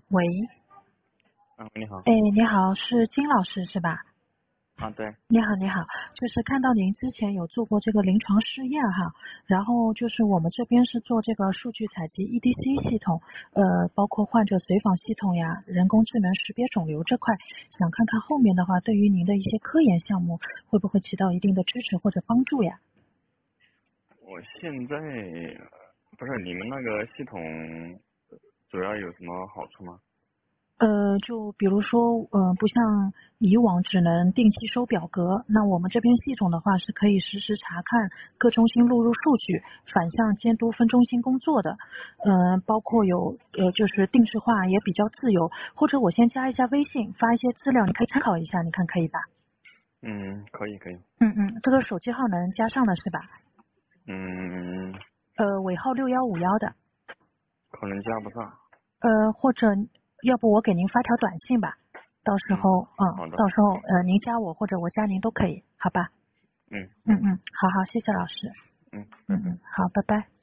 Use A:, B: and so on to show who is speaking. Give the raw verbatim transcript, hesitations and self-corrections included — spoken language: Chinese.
A: 喂，
B: 啊，你好。
A: 哎，你好，是金老师是吧？
B: 啊，对。
A: 你好，你好，就是看到您之前有做过这个临床试验哈，然后就是我们这边是做这个数据采集 E D C 系统，呃，包括患者随访系统呀、人工智能识别肿瘤这块，想看看后面的话，对于您的一些科研项目会不会起到一定的支持或者帮助呀？
B: 我现在不是你们那个系统主要有什么好处吗？
A: 呃，就比如说，呃，不像以往只能定期收表格，那我们这边系统的话是可以实时查看各中心录入数据，反向监督分中心工作的。呃，包括有呃，就是定制化也比较自由，或者我先加一下微信，发一些资料，你可以参考一下，你看可以吧？
B: 嗯，可以可以。
A: 嗯嗯，这个手机号能加上的是吧？
B: 嗯，
A: 呃，尾号六幺五幺的。
B: 可能加不上。
A: 呃，或者要不我给您发条短信吧，到时
B: 嗯，
A: 候，嗯，
B: 好的。
A: 到时候呃您加我或者我加您都可以，好吧？
B: 嗯，好。
A: 嗯嗯，好好，谢谢老师。
B: 嗯，拜拜。
A: 嗯嗯，好，拜拜。